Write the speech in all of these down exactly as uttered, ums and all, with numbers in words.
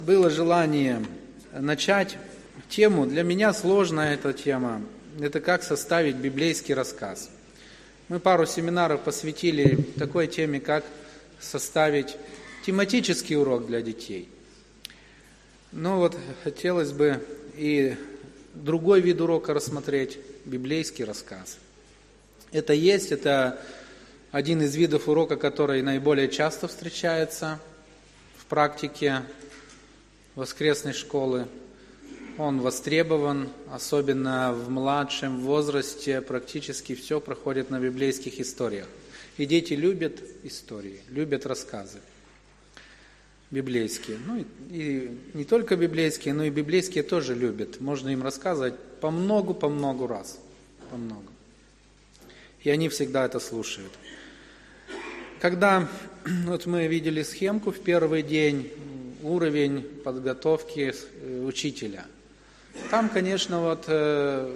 Было желание начать тему, для меня сложная эта тема, это как составить библейский рассказ. Мы пару семинаров посвятили такой теме, как составить тематический урок для детей. Но вот хотелось бы и другой вид урока рассмотреть, библейский рассказ. Это есть, это один из видов урока, который наиболее часто встречается в практике воскресной школы. Он востребован, особенно в младшем возрасте, практически все проходит на библейских историях. И дети любят истории, любят рассказы библейские. Ну и, и не только библейские, но и библейские тоже любят. Можно им рассказывать по многу, по многу раз. По многу. И они всегда это слушают. Когда вот мы видели схемку в первый день, уровень подготовки учителя. Там, конечно, вот э,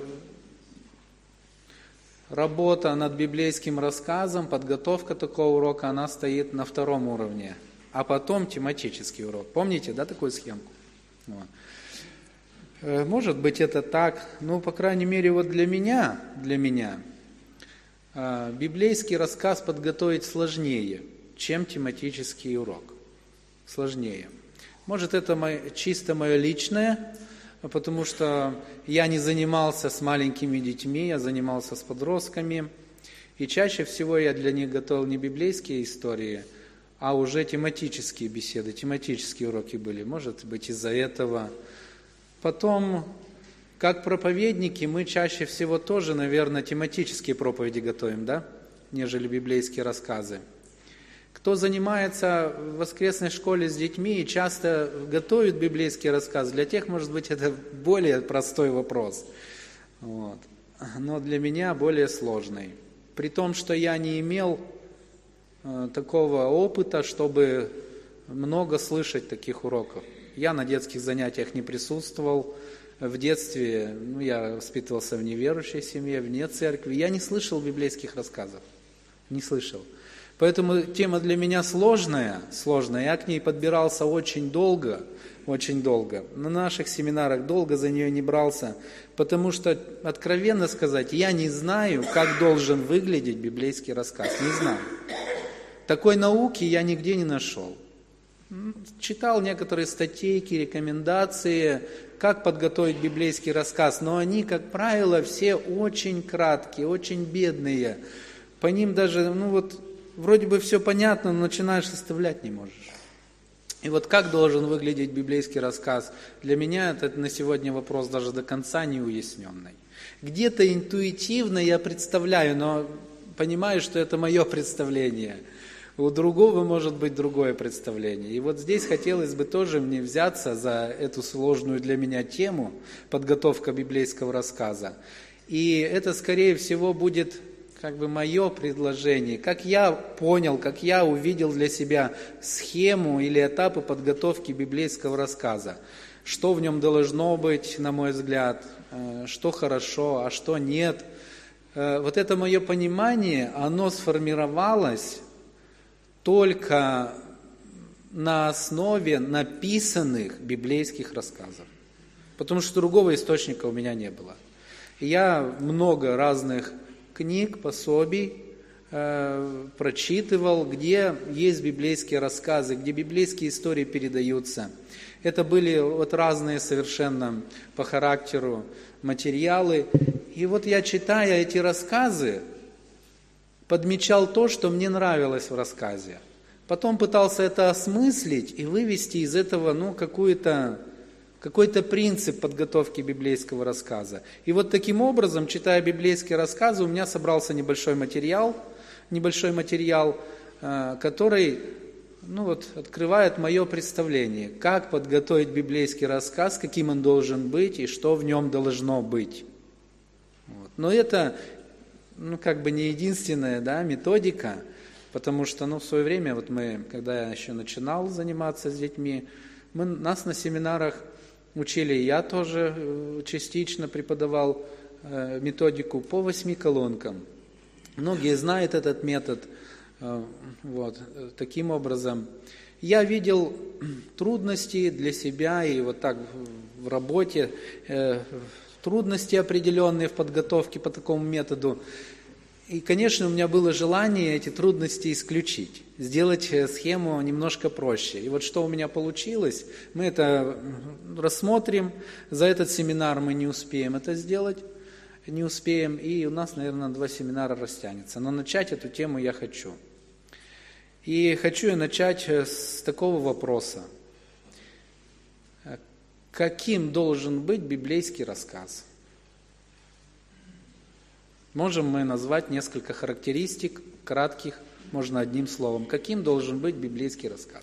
работа над библейским рассказом, подготовка такого урока, она стоит на втором уровне, а потом тематический урок. Помните, да, такую схемку? Вот. Э, может быть, это так, ну, по крайней мере, вот для меня, для меня э, библейский рассказ подготовить сложнее, чем тематический урок. Сложнее. Может, это мое, чисто мое личное, потому что я не занимался с маленькими детьми, я занимался с подростками. И чаще всего я для них готовил не библейские истории, а уже тематические беседы, тематические уроки были. Может быть, из-за этого. Потом, как проповедники, мы чаще всего тоже, наверное, тематические проповеди готовим, да, нежели библейские рассказы. Кто занимается в воскресной школе с детьми и часто готовит библейский рассказ, для тех, может быть, это более простой вопрос. Вот. Но для меня более сложный. При том, что я не имел э, такого опыта, чтобы много слышать таких уроков. Я на детских занятиях не присутствовал. В детстве, ну, я воспитывался в неверующей семье, вне церкви. Я не слышал библейских рассказов. Не слышал. Поэтому тема для меня сложная, сложная. Я к ней подбирался очень долго, очень долго. На наших семинарах долго за нее не брался, потому что, откровенно сказать, я не знаю, как должен выглядеть библейский рассказ. Не знаю. Такой науки я нигде не нашел. Читал некоторые статейки, рекомендации, как подготовить библейский рассказ, но они, как правило, все очень краткие, очень бедные. По ним даже, ну вот, вроде бы все понятно, но начинаешь составлять не можешь. И вот как должен выглядеть библейский рассказ? Для меня это на сегодня вопрос даже до конца не уясненный. Где-то интуитивно я представляю, но понимаю, что это мое представление. У другого может быть другое представление. И вот здесь хотелось бы тоже мне взяться за эту сложную для меня тему, подготовка библейского рассказа. И это, скорее всего, будет как бы мое предложение, как я понял, как я увидел для себя схему или этапы подготовки библейского рассказа. Что в нем должно быть, на мой взгляд, что хорошо, а что нет. Вот это мое понимание, оно сформировалось только на основе написанных библейских рассказов. Потому что другого источника у меня не было. Я много разных книг, пособий э, прочитывал, где есть библейские рассказы, где библейские истории передаются. Это были вот разные совершенно по характеру материалы. И вот я, читая эти рассказы, подмечал то, что мне нравилось в рассказе. Потом пытался это осмыслить и вывести из этого ну, какую-то... какой-то принцип подготовки библейского рассказа. И вот таким образом, читая библейские рассказы, у меня собрался небольшой материал, небольшой материал, который ну вот, открывает мое представление, как подготовить библейский рассказ, каким он должен быть и что в нем должно быть. Вот. Но это ну, как бы не единственная да, методика, потому что ну, в свое время, вот мы, когда я еще начинал заниматься с детьми, мы, нас на семинарах учили, я тоже частично преподавал э, методику по восьми колонкам. Многие знают этот метод. Э, вот, таким образом. Я видел трудности для себя и вот так в работе, э, трудности определенные в подготовке по такому методу. И, конечно, у меня было желание эти трудности исключить, сделать схему немножко проще. И вот что у меня получилось, мы это рассмотрим. За этот семинар мы не успеем это сделать, не успеем. И у нас, наверное, два семинара растянется. Но начать эту тему я хочу. И хочу я начать с такого вопроса. Каким должен быть библейский рассказ? Можем мы назвать несколько характеристик, кратких, можно одним словом. Каким должен быть библейский рассказ?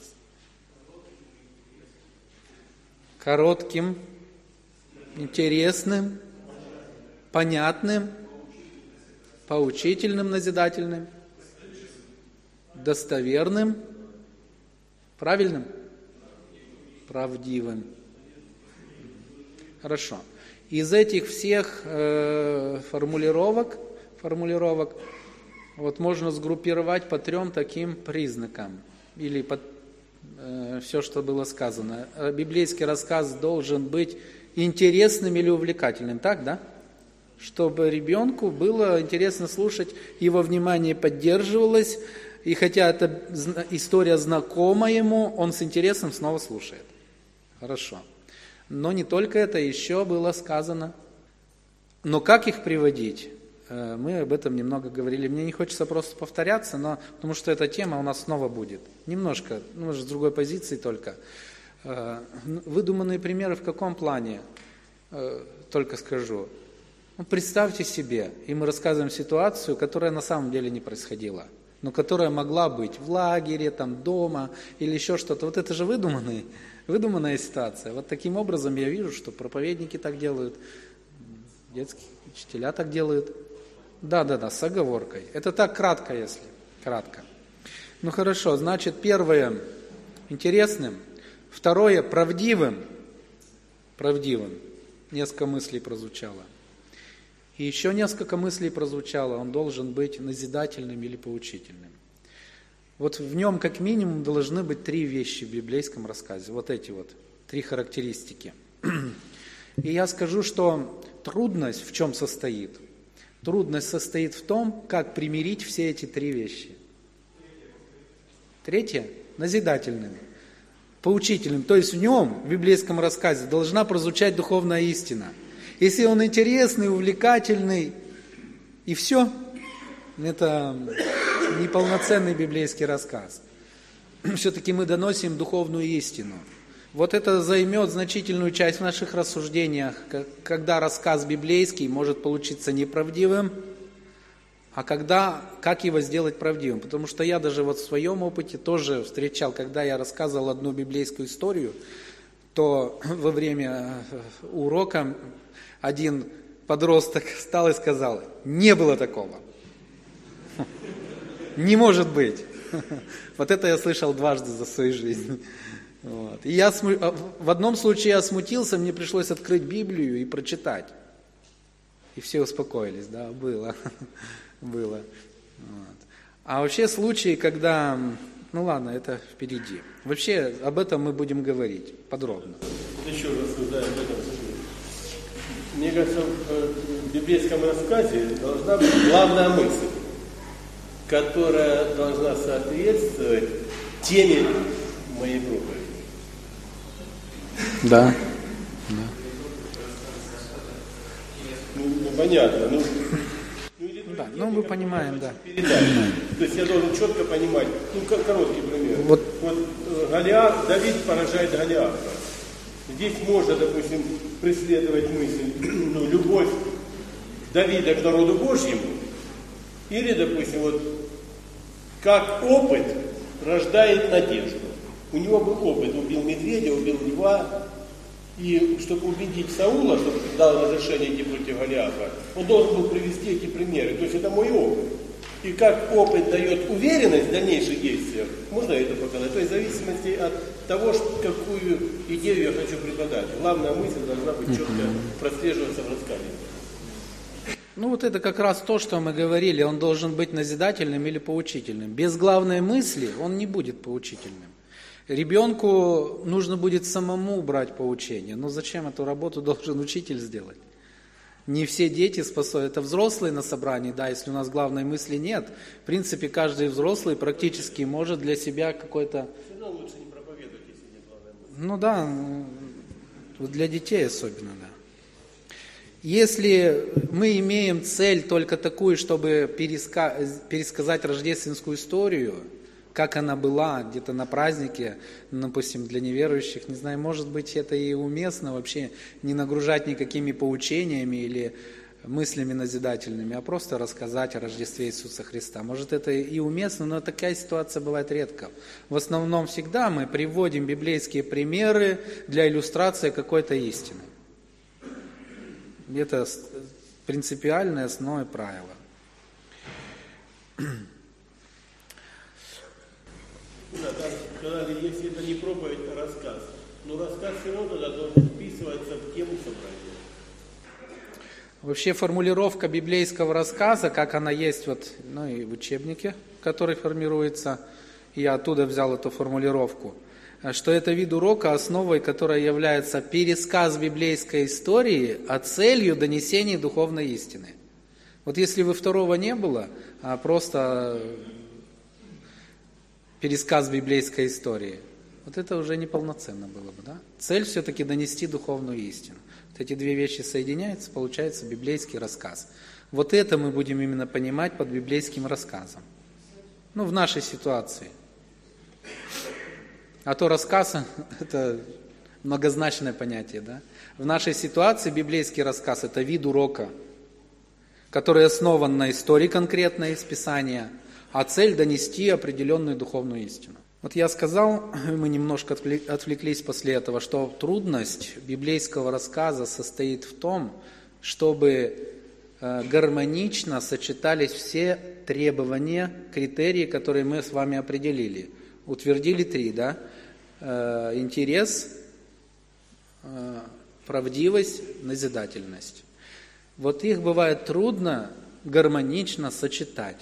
Коротким, интересным, понятным, поучительным, назидательным, достоверным, правильным, правдивым. Хорошо. Из этих всех э, формулировок, формулировок вот можно сгруппировать по трем таким признакам, или по э, все, что было сказано. Библейский рассказ должен быть интересным или увлекательным, так, да? Чтобы ребенку было интересно слушать, его внимание поддерживалось, и хотя эта история знакома ему, он с интересом снова слушает. Хорошо. Но не только это, еще было сказано. Но как их приводить? Мы об этом немного говорили. Мне не хочется просто повторяться, но потому что эта тема у нас снова будет. Немножко, ну, может, с другой позиции только. Выдуманные примеры в каком плане? Только скажу. Ну, представьте себе, и мы рассказываем ситуацию, которая на самом деле не происходила, но которая могла быть в лагере, там, дома или еще что-то. Вот это же выдуманные. Выдуманная ситуация. Вот таким образом я вижу, что проповедники так делают, детские учителя так делают. Да, да, да, с оговоркой. Это так кратко, если кратко. Ну хорошо, значит, первое интересным, второе правдивым. Правдивым. Несколько мыслей прозвучало. И еще несколько мыслей прозвучало. Он должен быть назидательным или поучительным. Вот в нем как минимум должны быть три вещи в библейском рассказе. Вот эти вот три характеристики. И я скажу, что трудность в чем состоит? Трудность состоит в том, как примирить все эти три вещи. Третье – назидательным, поучительным. То есть в нем, в библейском рассказе, должна прозвучать духовная истина. Если он интересный, увлекательный, и все, это неполноценный библейский рассказ. Все-таки мы доносим духовную истину. Вот это займет значительную часть в наших рассуждениях, когда рассказ библейский может получиться неправдивым, а когда, как его сделать правдивым. Потому что я даже вот в своем опыте тоже встречал, когда я рассказывал одну библейскую историю, то во время урока один подросток встал и сказал: не было такого. Не может быть. Вот это я слышал дважды за свою жизнь. Вот. И я сму... в одном случае я смутился, мне пришлось открыть Библию и прочитать. И все успокоились, да, было. было. Вот. А вообще случаи, когда... Ну ладно, это впереди. Вообще об этом мы будем говорить подробно. Еще раз сказать об этом. Мне кажется, в библейском рассказе должна быть главная мысль, которая должна соответствовать теме моей проповеди. Да. да. Ну, ну понятно. Ну, ну, да, ну мы понимаем, да. Понимаем. То есть я должен четко понимать. Ну, короткий пример. Вот, вот Голиаф, Давид поражает Голиафа. Здесь можно, допустим, преследовать мысль, ну, любовь Давида к народу Божьему, или, допустим, вот как опыт рождает надежду. У него был опыт, убил медведя, убил льва, и чтобы убедить Саула, чтобы дал разрешение идти против Голиафа, он должен был привести эти примеры. То есть это мой опыт. И как опыт дает уверенность в дальнейших действиях, можно это показать. То есть в зависимости от того, какую идею я хочу преподать. Главная мысль должна быть четко прослеживаться в рассказе. Ну вот это как раз то, что мы говорили, он должен быть назидательным или поучительным. Без главной мысли он не будет поучительным. Ребенку нужно будет самому брать поучение. Но зачем эту работу должен учитель сделать? Не все дети способны. Это взрослые на собрании, да, если у нас главной мысли нет. В принципе, каждый взрослый практически может для себя какой-то... Все равно лучше не проповедовать, если нет главной мысли. Ну да, для детей особенно, да. Если мы имеем цель только такую, чтобы переска... пересказать рождественскую историю, как она была где-то на празднике, ну, допустим, для неверующих, не знаю, может быть, это и уместно вообще не нагружать никакими поучениями или мыслями назидательными, а просто рассказать о Рождестве Иисуса Христа. Может, это и уместно, но такая ситуация бывает редко. В основном всегда мы приводим библейские примеры для иллюстрации какой-то истины. Это принципиальное основное правило. Да, так сказали, если это не проповедь, а рассказ. Но рассказ все равно тогда должен вписываться в тему собрания. Вообще формулировка библейского рассказа, как она есть вот, ну, и в учебнике, который формируется, я оттуда взял эту формулировку, что это вид урока, основой которой является пересказ библейской истории, а целью донесения духовной истины. Вот если бы второго не было, а просто пересказ библейской истории, вот это уже неполноценно было бы, да? Цель все-таки донести духовную истину. Вот эти две вещи соединяются, получается библейский рассказ. Вот это мы будем именно понимать под библейским рассказом. Ну, в нашей ситуации. А то рассказ – это многозначное понятие, да? В нашей ситуации библейский рассказ – это вид урока, который основан на истории конкретной из Писания, а цель – донести определенную духовную истину. Вот я сказал, мы немножко отвлеклись после этого, что трудность библейского рассказа состоит в том, чтобы гармонично сочетались все требования, критерии, которые мы с вами определили. Утвердили три, да? Интерес, правдивость, назидательность. Вот их бывает трудно гармонично сочетать.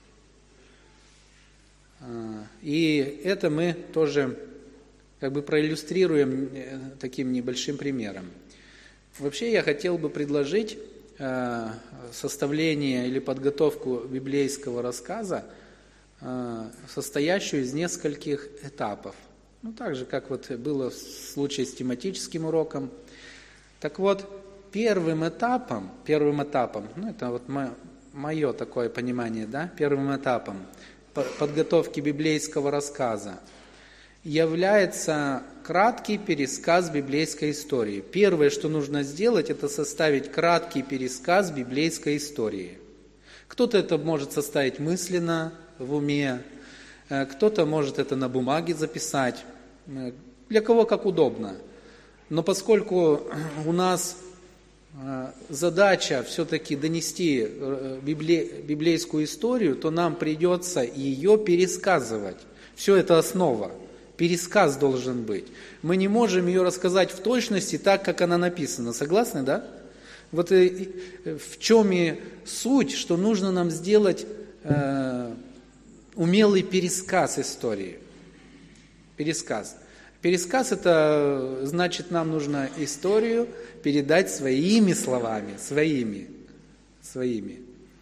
И это мы тоже как бы проиллюстрируем таким небольшим примером. Вообще я хотел бы предложить составление или подготовку библейского рассказа, состоящую из нескольких этапов. Ну, так же, как вот было в случае с тематическим уроком. Так вот, первым этапом, первым этапом, ну, это вот мое такое понимание, да, первым этапом подготовки библейского рассказа является краткий пересказ библейской истории. Первое, что нужно сделать, это составить краткий пересказ библейской истории. Кто-то это может составить мысленно, в уме, кто-то может это на бумаге записать, для кого как удобно. Но поскольку у нас задача все-таки донести библейскую историю, то нам придется ее пересказывать. Все это основа. Пересказ должен быть. Мы не можем ее рассказать в точности так, как она написана. Согласны, да? Вот в чем и суть, что нужно нам сделать э, умелый пересказ истории. Пересказ. Пересказ – это значит, нам нужно историю передать своими словами, своими, своими.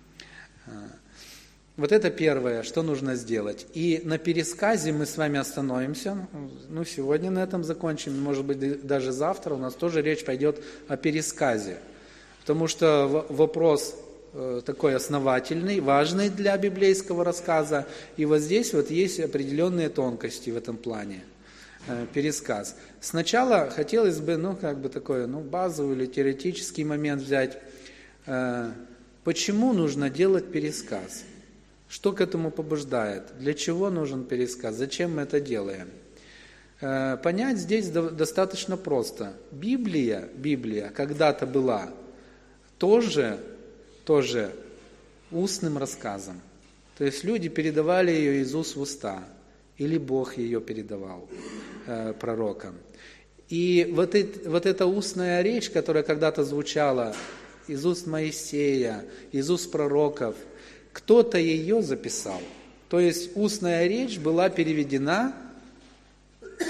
Вот это первое, что нужно сделать. И на пересказе мы с вами остановимся. Ну, сегодня на этом закончим, может быть, даже завтра у нас тоже речь пойдет о пересказе. Потому что вопрос такой основательный, важный для библейского рассказа. И вот здесь вот есть определенные тонкости в этом плане. Пересказ. Сначала хотелось бы, ну, как бы такой, ну, базовый или теоретический момент взять. Почему нужно делать пересказ? Что к этому побуждает? Для чего нужен пересказ? Зачем мы это делаем? Понять здесь достаточно просто. Библия, Библия когда-то была тоже, тоже устным рассказом. То есть люди передавали ее из уст в уста. Или Бог ее передавал э, пророкам. И вот, это, вот эта устная речь, которая когда-то звучала из уст Моисея, из уст пророков, кто-то ее записал. То есть устная речь была переведена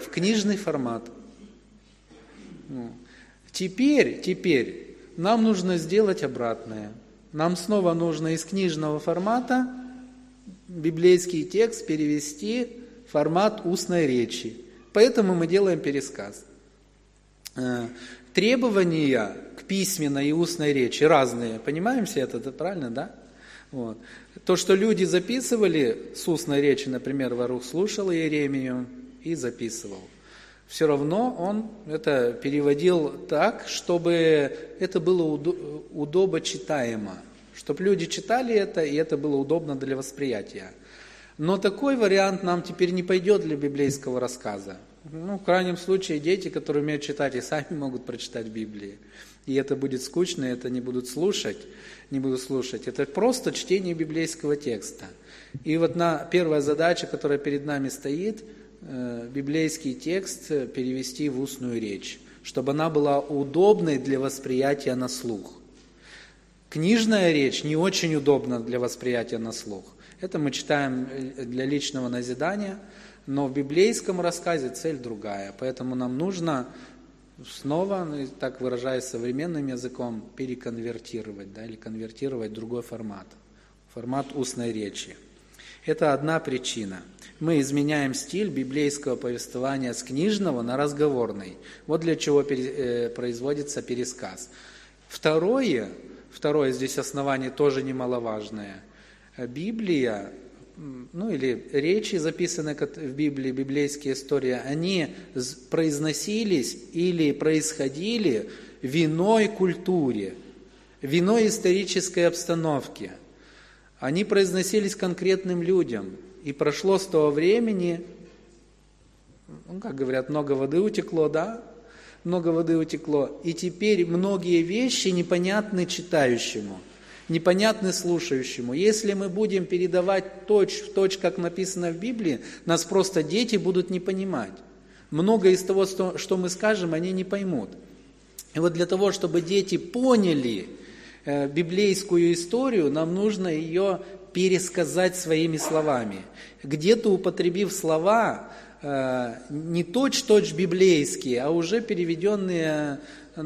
в книжный формат. Теперь, теперь нам нужно сделать обратное. Нам снова нужно из книжного формата библейский текст перевести в формат устной речи. Поэтому мы делаем пересказ. Требования к письменной и устной речи разные. Понимаем все это, это правильно, да? Вот. То, что люди записывали с устной речи, например, Варух слушал Иеремию и записывал. Все равно он это переводил так, чтобы это было удобочитаемо. Чтобы люди читали это, и это было удобно для восприятия. Но такой вариант нам теперь не пойдет для библейского рассказа. Ну, в крайнем случае, дети, которые умеют читать, и сами могут прочитать Библию. И это будет скучно, это не будут слушать, не будут слушать. Это просто чтение библейского текста. И вот на, первая задача, которая перед нами стоит, э, библейский текст перевести в устную речь, чтобы она была удобной для восприятия на слух. Книжная речь не очень удобна для восприятия на слух. Это мы читаем для личного назидания, но в библейском рассказе цель другая. Поэтому нам нужно снова, ну, так выражаясь современным языком, переконвертировать, да, или конвертировать в другой формат, формат устной речи. Это одна причина. Мы изменяем стиль библейского повествования с книжного на разговорный. Вот для чего пере, э, производится пересказ. Второе, второе здесь основание тоже немаловажное. Библия, ну или речи, записанные в Библии, библейские истории, они произносились или происходили в иной культуре, в иной исторической обстановке. Они произносились конкретным людям. И прошло с того времени, ну, как говорят, много воды утекло, да? Много воды утекло. И теперь многие вещи непонятны читающему, непонятны слушающему. Если мы будем передавать точь в точь, как написано в Библии, нас просто дети будут не понимать. Многое из того, что мы скажем, они не поймут. И вот для того, чтобы дети поняли э, библейскую историю, нам нужно ее пересказать своими словами. Где-то употребив слова э, не точь-точь библейские, а уже переведенные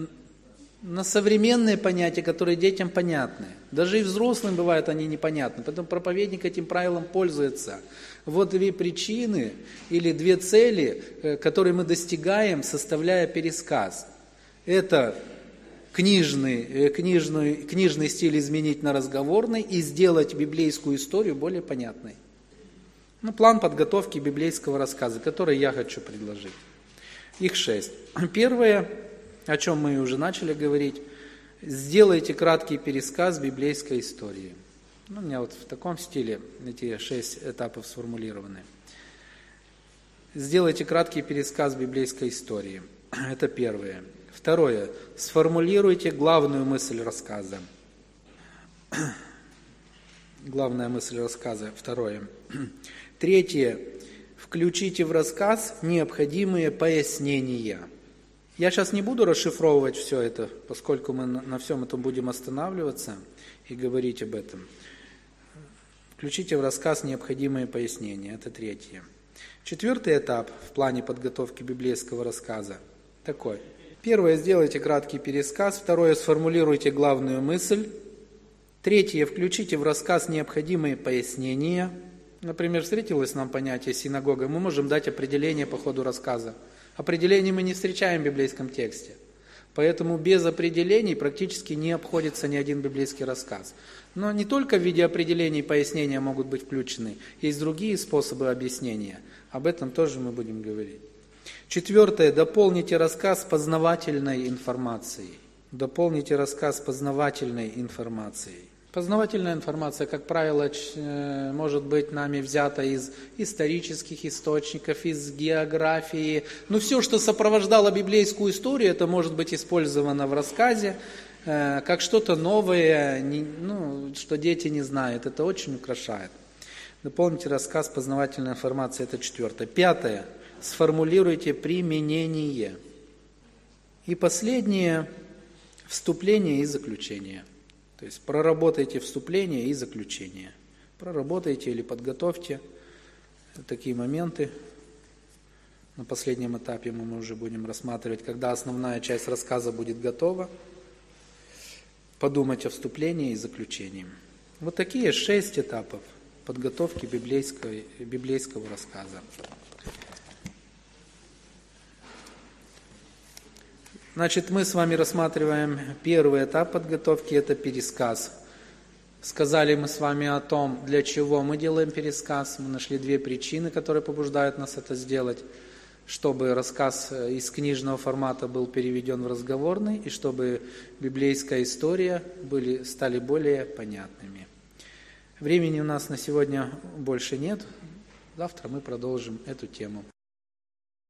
на современные понятия, которые детям понятны. Даже и взрослым бывают они непонятны, поэтому проповедник этим правилом пользуется. Вот две причины или две цели, которые мы достигаем, составляя пересказ. Это книжный, книжный, книжный стиль изменить на разговорный и сделать библейскую историю более понятной. Ну, план подготовки библейского рассказа, который я хочу предложить. Их шесть. Первое, о чем мы уже начали говорить, сделайте краткий пересказ библейской истории. Ну, у меня вот в таком стиле эти шесть этапов сформулированы. Сделайте краткий пересказ библейской истории. Это первое. Второе. Сформулируйте главную мысль рассказа. Главная мысль рассказа. Второе. Третье. Включите в рассказ необходимые пояснения. Я сейчас не буду расшифровывать все это, поскольку мы на всем этом будем останавливаться и говорить об этом. Включите в рассказ необходимые пояснения. Это третье. Четвертый этап в плане подготовки библейского рассказа такой. Первое, сделайте краткий пересказ. Второе, сформулируйте главную мысль. Третье, включите в рассказ необходимые пояснения. Например, встретилось нам понятие синагога, мы можем дать определение по ходу рассказа. Определений мы не встречаем в библейском тексте. Поэтому без определений практически не обходится ни один библейский рассказ. Но не только в виде определений пояснения могут быть включены. Есть другие способы объяснения. Об этом тоже мы будем говорить. Четвертое. Дополните рассказ познавательной информацией. Дополните рассказ познавательной информацией. Познавательная информация, как правило, может быть нами взята из исторических источников, из географии. Но все, что сопровождало библейскую историю, это может быть использовано в рассказе, как что-то новое, ну, что дети не знают. Это очень украшает. Дополните рассказ познавательной информации, это четвертое. Пятое. Сформулируйте применение. И последнее. Вступление и заключение. То есть проработайте вступление и заключение. Проработайте или подготовьте такие моменты. На последнем этапе мы уже будем рассматривать, когда основная часть рассказа будет готова, подумать о вступлении и заключении. Вот такие шесть этапов подготовки библейской, библейского рассказа. Значит, мы с вами рассматриваем первый этап подготовки, это пересказ. Сказали мы с вами о том, для чего мы делаем пересказ. Мы нашли две причины, которые побуждают нас это сделать. Чтобы рассказ из книжного формата был переведен в разговорный, и чтобы библейская история были, стали более понятными. Времени у нас на сегодня больше нет. Завтра мы продолжим эту тему.